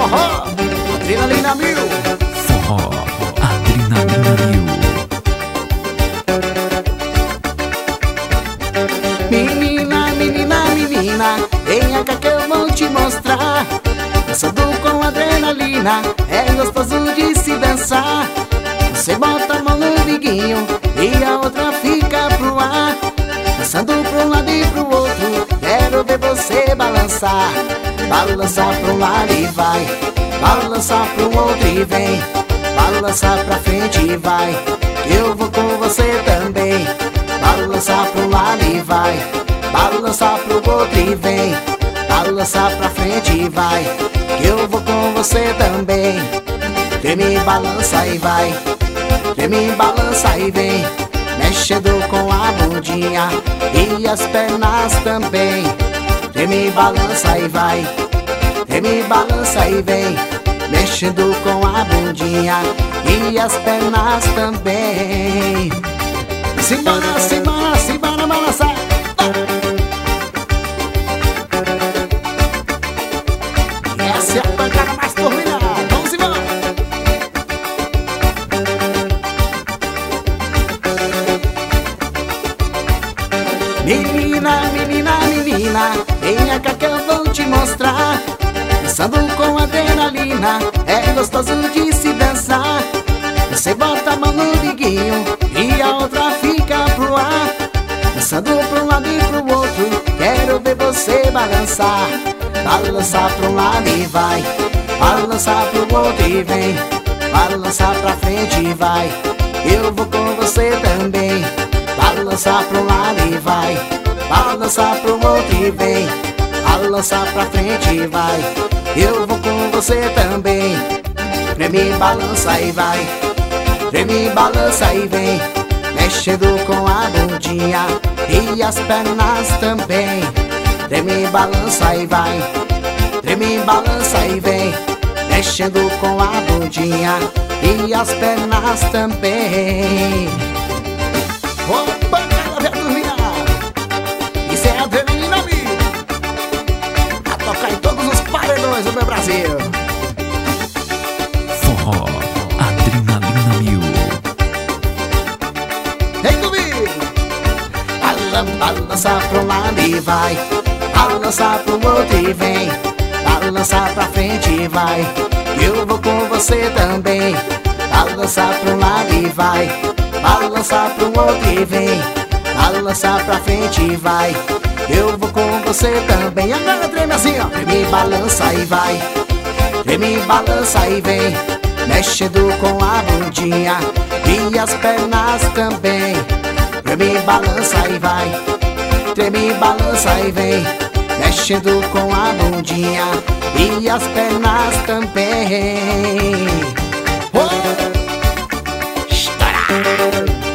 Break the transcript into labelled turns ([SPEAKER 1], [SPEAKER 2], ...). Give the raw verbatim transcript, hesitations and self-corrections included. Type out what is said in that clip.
[SPEAKER 1] forró, adrenalina mil.
[SPEAKER 2] Forró, adrenalina mil.
[SPEAKER 1] Menina, menina, menina, venha cá que eu vou te mostrar. Dançando com adrenalina, é gostoso de se dançar. Você bota a mão no biguinho e a outra fica pro ar. Dançando pra um lado e pro outro, quero ver você balançar. Balançar pra um lado e vai, balançar pro outro e vem. Balançar pra frente e vai, que eu vou com você também. Balançar pra um lado e vai, balançar pro outro e vem. Balançar pra frente e vai, que eu vou com você também. Treme, balança e vai, treme, balança e vem. Mexendo com a bundinha e as pernas também. Treme, balança e vai, treme, balança e vem. Mexendo com a bundinha e as pernas também. Simbora, simbora, simbora balançar. Essa é a pancada mais turminada. Vamos embora. Menina, menina, menina, venha cá que eu vou te mostrar. Dançando com adrenalina, é gostoso de se dançar. Você bota a mão no biguinho e a outra fica pro ar. Dançando pra um lado e pro outro, quero ver você balançar. Balançar pra um lado e vai, balançar pro outro e vem. Balançar pra frente e vai, eu vou com você também. Balançar pra um lado e vai, balançar pro outro e vem. Balançar pra frente e vai, eu vou com você também. Treme, balança e vai, treme, balança e vem. Mexendo com a bundinha e as pernas também. Treme, balança e vai, treme, balança e vem. Mexendo com a bundinha e as pernas também. Opa, ela vai dormir. Isso é adrenalina mil. A tocar em todos os paredões do meu Brasil.
[SPEAKER 2] Forró, adrenalina mil.
[SPEAKER 1] Vem comigo. Balança pra um lado e vai, balança pro outro e vem. Balançar pra frente e vai, eu vou com você também. Balançar pra um lado e vai, balançar pro outro e vem. Balançar pra frente e vai, eu vou com você também. Agora treme assim, ó. Treme, balança e vai, treme, balança e vem. Mexendo com a bundinha e as pernas também. Treme, balança e vai, treme, balança e vem. Mexendo com a bundinha e as pernas também. Oh! Estoura!